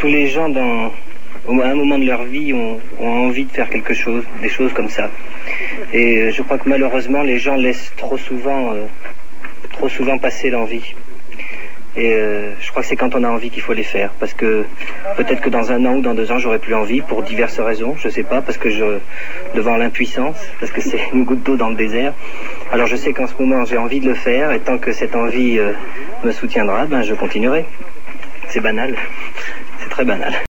tous les gens à un moment de leur vie ont envie de faire quelque chose, des choses comme ça. Et je crois que malheureusement les gens laissent trop souvent passer l'envie. Et je crois que c'est quand on a envie qu'il faut les faire, parce que peut-être que dans 1 an ou dans 2 ans j'aurai plus envie pour diverses raisons, je sais pas, parce que devant l'impuissance, parce que c'est une goutte d'eau dans le désert. Alors je sais qu'en ce moment j'ai envie de le faire, et tant que cette envie me soutiendra, je continuerai. C'est banal, c'est très banal.